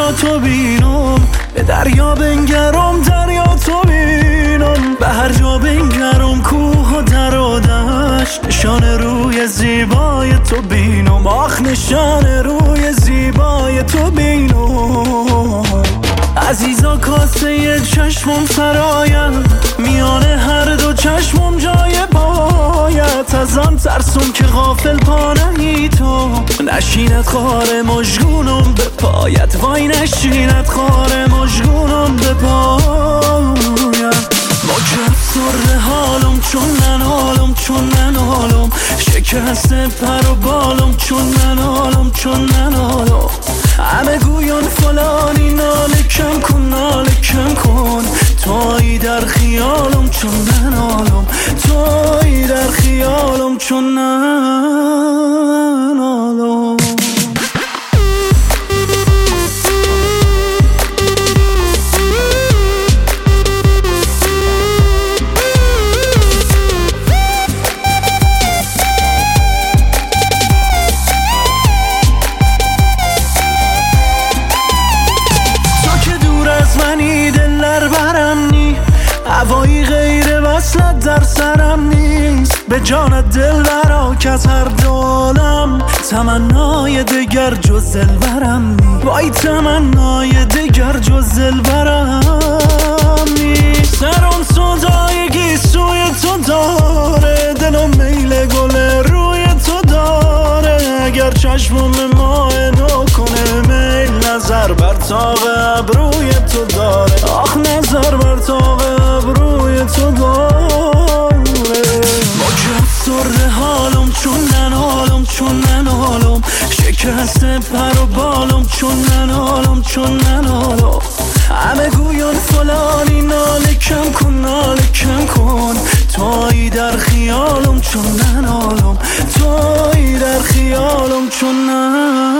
دریا تو بینم، به دریا بنگرم دریا تو بینم، به هر جا بنگرم کوه و در و دشت، نشان روی زیبای تو بینم، آخ نشان روی زیبای تو بینم. عزیزا کاسه چشمم سرایم، میانه هر دو چشمم جای پایت، از آن ترسم که غافل پا نهی تو، نشیند خار مژگونم به پایت، وای نشیند خار مژگونم به پایت. مجرد سر حالم چون ننالم چون ننالم، شکسته پر و بالم چون ننالم چون ننالم، همه گویان فلانی ناله کم کن ناله کم کن، تویی در خیالم چون ننالم، تویی در خیالم چون ننالم. هوایی غیر وصلت در سرم نیست، به جانت دل برا که از هر دو عالم، تمنای دگر جز دلبرم نیست، وای تمنای دگر جز دلبرم نیست. سرم صدای گیسوی تو داره، دلم میل گل روی تو داره، اگر چشمم ماه نو کنه میل، نظر بر تاق ابروی تو داره، آخ نظر بر تاق ابروی تو داره. مجرد سر حالم چون ننالم چون ننالم، شکسته پر و بالم چون ننالم چون ننالم، همه گویان فلانی ناله کم کن ناله کم کن، تویی در خیالم چون ننالم، تویی در خیالم چون ننالم.